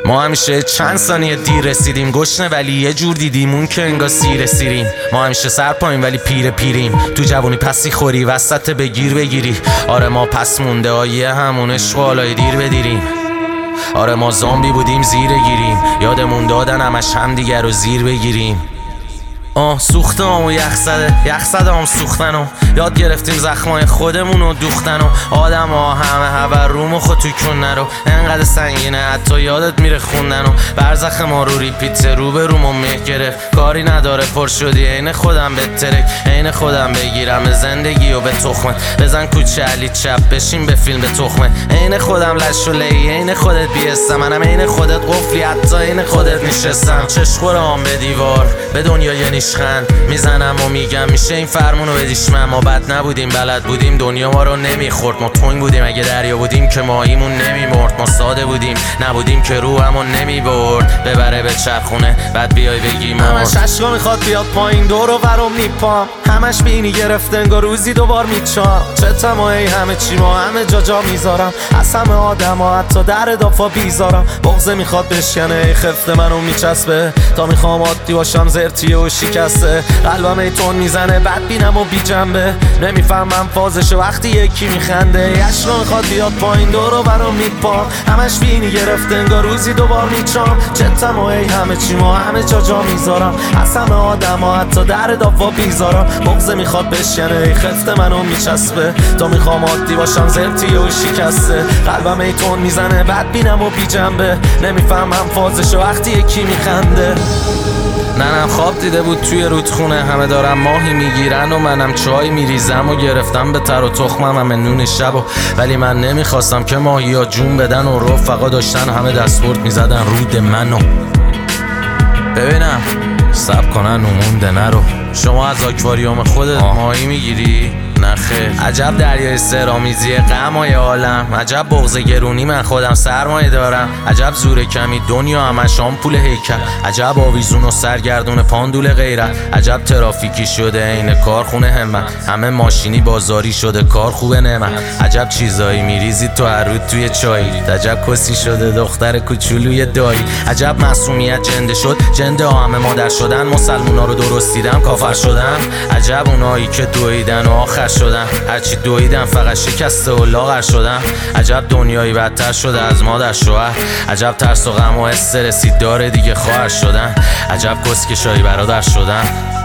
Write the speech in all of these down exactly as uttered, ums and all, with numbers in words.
ما همیشه چند ثانیه دیر رسیدیم، گشنه ولی یه جور دیدیم اون که انگار سیر سیریم. ما همیشه سر پایین ولی پیر پیریم، تو جوونی پسی خوری وسط بگیر بگیری. آره ما پس مونده آیه همون عشق والای دیر بدیریم. آره ما زامبی بودیم زیر گیریم، یادمون دادن همش هم دیگر رو زیر بگیریم. آه سوخته هم و یخ زده یخ زده هم سوختن و یاد گرفتیم زخمای خودمون رو دوختن و آدم ها همه هبر روم و خود توی کن نرو انقدر سنگینه حتی یادت میره خوندن و برزخ ما رو ریپیت رو به روم و مه گرفت. کاری نداره پر شدی عین خودم به ترک عین خودم بگیرم به زندگی و به تخمه بزن کوچه علی چپ بشین به فیلم به تخمه عین خودم لش و لی عین خودت بیستم منم عین خودت قفلی حتی عین خودت نشستم. چشخورام به دیوار به دنیا یعنی خند میزنم و میگم میشه این فرمونو بدیش من. ما بد نبودیم بلد بودیم دنیا ما رو نمیخورد، ما تنگ بودیم اگه دریا بودیم که ماهیمون نمیمرد. ما ساده بودیم نبودیم که روحمون نمیبرد ببره به چرخونه بعد بیای بگی ما همش عشقا میخواد بیاد پایین دور و برم میپام همش بینی گرفته انگار روزی دوبار میچام. چه تمایی همه چی ما همه جا جا میذارم از همه آدم ها حتی در دافا بیزارم. بغضه میخواد بشکنه خفته منو میچسبه تا میخوام عادی باشم زرتیه و شکسته. قلبم ای تون میزنه بد بینم و بی جنبه نمیفهمم فازشو وقتی یکی میخنده. عشقا میخواد بیاد پایین دور و برم میپام همش بینی گرفته انگار روزی دوبار میچام. چه تمایی همه چی ما همه جا جا میذارم از همه آدم ها حتی در دافا بیزارم. بغضه میخواد بشکنه ای خفته منو میچسبه تا میخوام عادی باشم زرتیه و شکسته. قلبم ای تون میزنه بد بینم و بی جنبه نمیفهمم فازشو وقتی یکی میخنده. ننم خواب دیده بود توی رودخونه همه دارم ماهی میگیرن و منم چای میریزم و گرفتم به تر و تخمم همه نون شب و ولی من نمیخواستم که ماهی ها جون بدن و رفقا داشتن همه دستورد میزدن رود منو. ببینم سب کنن نمونده نرو شما از آکواریوم خودت ماهی میگیری؟ نخیر. عجب دریای سرامیزی غمای عالم، عجب بغض گرونی من خودم سرمایه دارم، عجب زور کمی دنیا همش آمپول هیکل، عجب آویزون و سرگردون پاندول غیرت، عجب ترافیکی شده عین کارخونه همت، همه ماشینی بازاری شده کار خوبه نعمت، عجب چیزایی میریزی تو هر رود توی چایی، عجب کسی شده دختر کوچولوی دایی، عجب معصومیت جنده شد جنده ها همه مادر شدن، مسلمونا رو درست دیدم کافر شدن، عجب اونایی که دویدن و آخر شدن هرچی دویدن فقط شکسته و لاغر شدن، عجب دنیایی بدتر شده از مادر شوهر، عجب ترس و غم و استرسی داره دیگه خواهر شدن، عجب کسکشایی برادر شدن.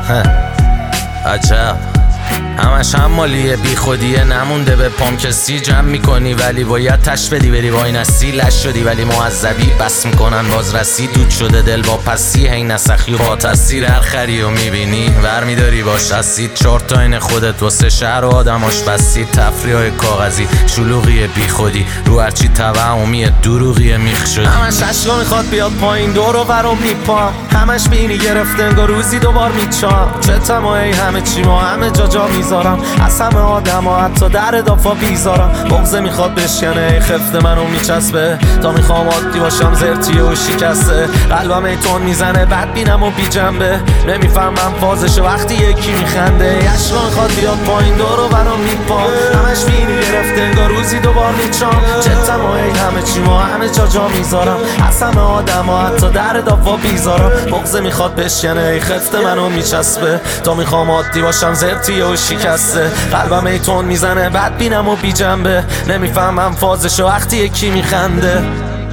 عجب همش هم مالیه بی خودیه نمونده به پام کسی جمع میکنی ولی باید تش بدی بری وای نسی لش شدی ولی معذبی بس میکنن باز رسی دود شده دل با پسی هی نسخی و با تاثیر هر خری و میبینی ور میداری باش اسید چهار تا این خودت واسه شهر و آدماش بسید تفریح های کاغذی شلوغی بی خودی رو هرچی توهمی دروغی میخ شدی همش عشقا میخواد بیاد پایین دور و برم میپام همش بینی گرفته انگار روزی دوبار میچام چه تمایی همه چی ما همه جا جا میذارم از همه آدم ها حتی در دافا بیزارم بغضه میخواد بشکنه خفته منو میچسبه تا میخوام عادی باشم زرتیه و شکسته قلبم ای تون میزنه بد بینم و بی جنبه نمیفهمم فازشو وقتی یکی میخنده عشقا میخواد بیاد پایین دور و برم میپام همش بینی گرفته انگار روزی دوبار میچام چه تمایی همه چی ما همه جا جا میذارم از همه آدم ها حتی در دافا بیزارم بغضه میخواد بشکنه خفته منو میچسبه تا میخوام عادی باشم زرتیه و شکسته قلبم ای تون میزنه بد بینم و بی جنبه نمیفهمم فازشو وقتی یکی میخنده.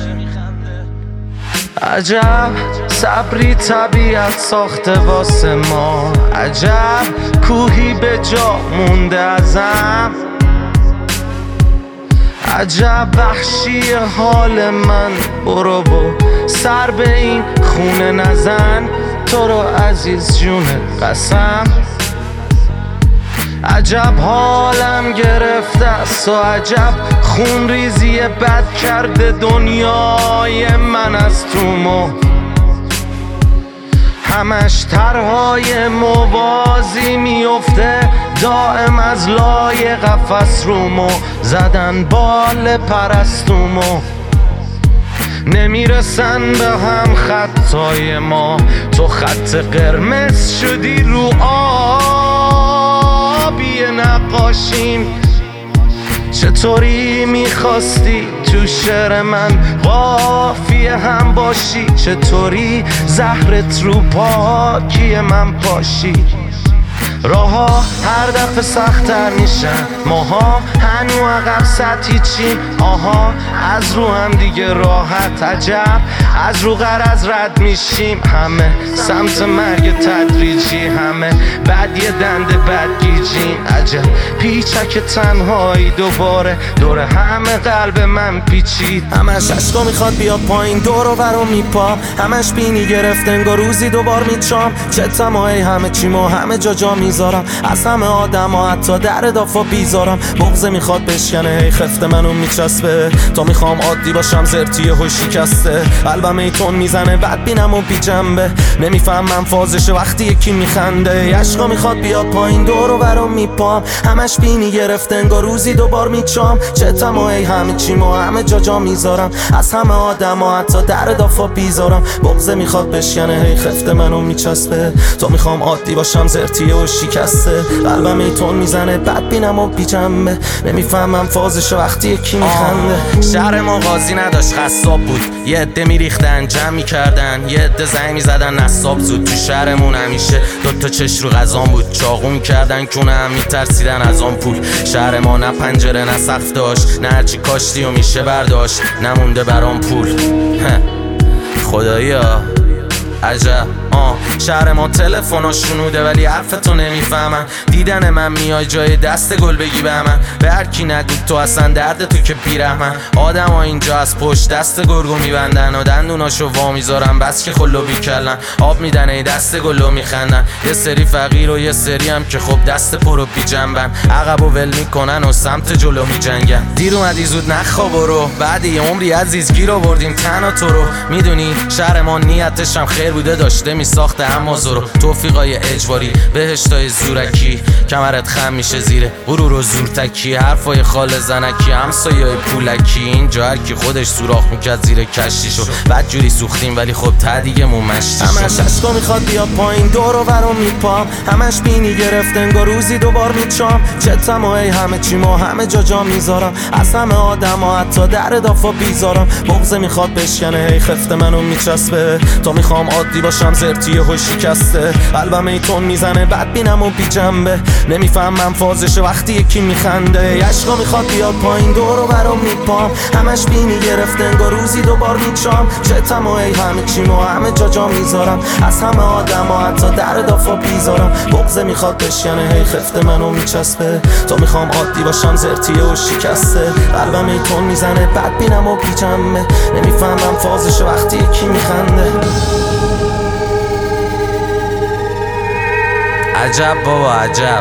عجب صبری طبیعت ساخته واسه ما عجب کوهی به جا مونده ازم عجب وحشی حال من برو و سر به این خونه نزن تو رو عزیز جون قسم عجب حالم گرفته است و عجب خون ریزی بد کرده دنیای من از تو مو همش طرحهای موازی میفته دائم از لای قفس رومو زدن بال پرستومو نمیرسن به هم خطای ما تو خط قرمز شدی رو آبی نقاشیم چطوری میخواستی تو شعر من قافیه هم باشی؟ چطوری زهرت رو پاکی من پاشی؟ راها هر دفعه سخت‌تر میشن، ماها هنو عقب سطحی چیم. آها از رو هم دیگه راحت، عجب از رو غرض رد میشیم. همه سمت مرگ تدریجی، همه بعد یه دنده بد گیجیم. عجب پیچک تنهایی دوباره دور همه قلب من پیچید. همش عشقا میخواد بیاد پایین، دور و برو میپام. همش بینی گرفت انگار روزی دوبار میچام. چه تمایی همه چیمو همه جا جا میذارم، از همه آدم ها حتی در دافا بیزارم. بغزه میخواد بشکنه هی خفت منو میچسبه، تا میخوام عادی باشم زرتی و شکسته. قلبم ایتون میزنه بد بینم و بی جنبه، نمیفهمم فازشه وقتی یکی میخنده. عشقا میخواد بیاد پایین، دور و برو میپام. همش بینی گرفت انگار روزی دوبار میچام. چه تمایی همه چیمو همه جا جا میذارم، از همه آدم ها حتی در دافا بیزارم. بغزه میخواد بشکنه هی خفت منو میچسبه، تا میخوام عادی باشم زرتی و شکسته. قلبم ایتون میزنه بد بینم و بی جنبه، نمیفهمم فازش وقتی یکی میخنده. شهر ما قاضی نداشت خصاب بود، یه عده میریختن جمع میکردن، یه عده زنگ میزدن نصاب زود. تو شهرمون همیشه دوتا چش رو غذام بود، چاقو میکردن کونه هم میترسیدن از آن پول. شهر ما نه پنجره نه سقف داشت، نه هرچی کاشتی و میشه برداشت، نمونده برام پول. خدایا عجب. آه شهر ما تلفنا شنوده ولی حرفتو نمیفهمن. دیدن من میای جای دست گل بگی به من، به هر کی نگو تو اصلا درد تو که بیرحمن. آدم ها اینجا از پشت دست گرگو میبندن و دندوناشو وا میذارن، بس که خلو بیکلن. آب میدن ای دست گلو میخندن، یه سری فقیر و یه سری هم که خب دست پرو بی جنبن. عقب و ول میکنن و سمت جلو میجنگن. دیر اومدی زود نخواب برو، بعد یه عمری عزیز گیر آوردیم تنها تو رو. میدونی شهر ما نیتش هم خیر بوده، داشته میساخته اما زورو. توفیقای اجباری بهشتای زورکی، کمرت خم میشه زیره غرور و زورتکی. حرفای خال زنکی همسایه‌های پولکی، اینجا هر کی خودش سوراخ میکرد زیر کشتیشو. بعد جوری سوختیم ولی خب ته دیگه مون مشتی شد. همش عشقا میخواد بیاد پایین، دور و برو میپام. همش بینی گرفت انگار روزی دوبار میچام. چه تمایی همه چیمو همه جا جا میذارم، از همه آدم ها حتی در دافا بیزارم. بغزه میخواد بشکنه هی خفت منو میچسبه، تا میخوام عادی باشم زرتی و شکسته. قلبم ایتون میزنه بد بینم و بی جنبه، نمیفهمم فازشه وقتی یکی میخنده. عشقا میخواد بیاد پایین، دور و برو میپام. همش بینی گرفت انگار روزی دوبار میچام. چه تمایی همه چیمو همه جا جا میذارم، از همه آدم ها حتی در دافا بیزارم. بغزه میخواد بشکنه هی خفت منو میچسبه، تا میخوام عادی باشم زرتی و شکسته. قلبم ایتون میزنه بد بینم و بی جنبه، نمیفهمم فازشه وقتی یکی میخنده. عجب بابا عجب.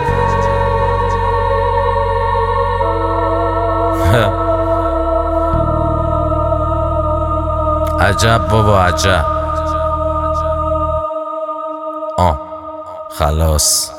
عجب بابا عجب. آه خلاص.